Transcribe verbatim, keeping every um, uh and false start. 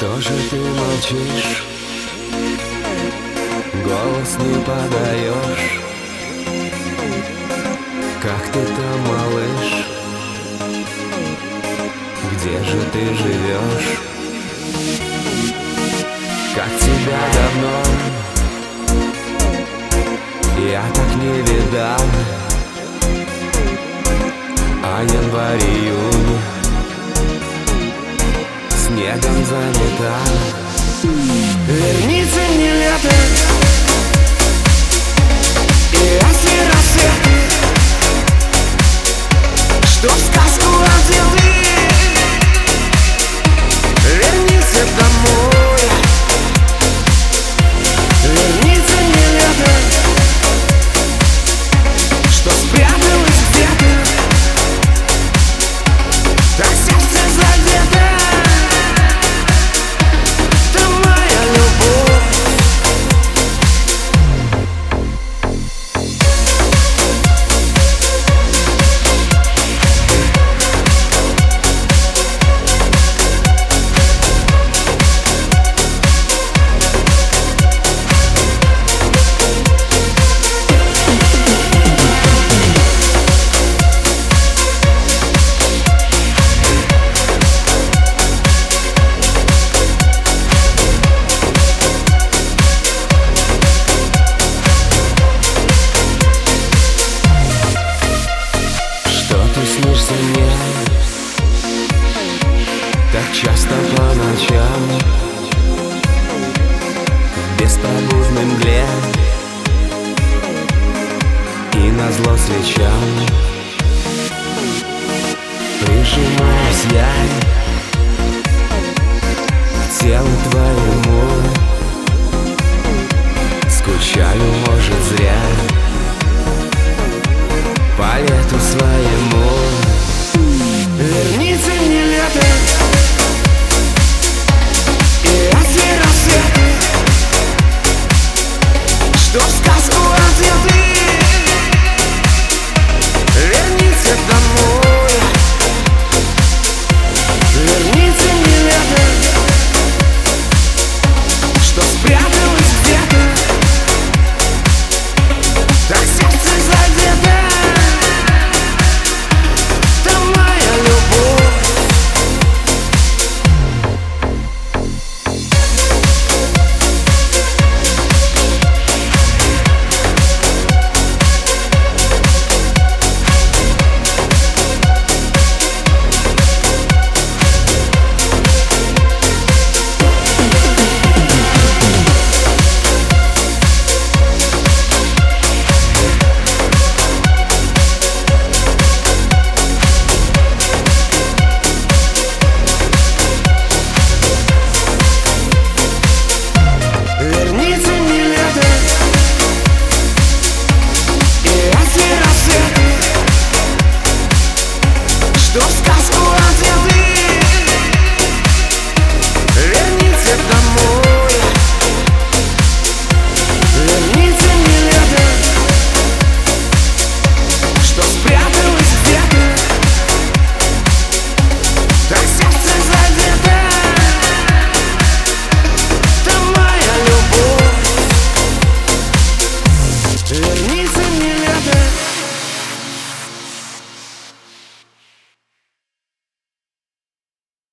Что же ты молчишь? Голос не подаешь. Как ты там, малыш? Где же ты живешь? Как тебя давно я так не видал. А январь, июнь снегом заметал. Вернится мне лето и ясный рассвет, что в сказку одеты. Вернись домой. Вернится мне лето, что спряталось где-то, так сердце задето. Это моя любовь. Снишься мне так часто по ночам, в беспробудной мгле и назло свечам. Прижимаюсь я к телу твоему, скучаю, может, зря по лету своему. Вернится мне лето и ясный рассвет, что в сказку одеты. Вернись домой. Вернится мне лето, что спряталось где-то, так сердце задето. Что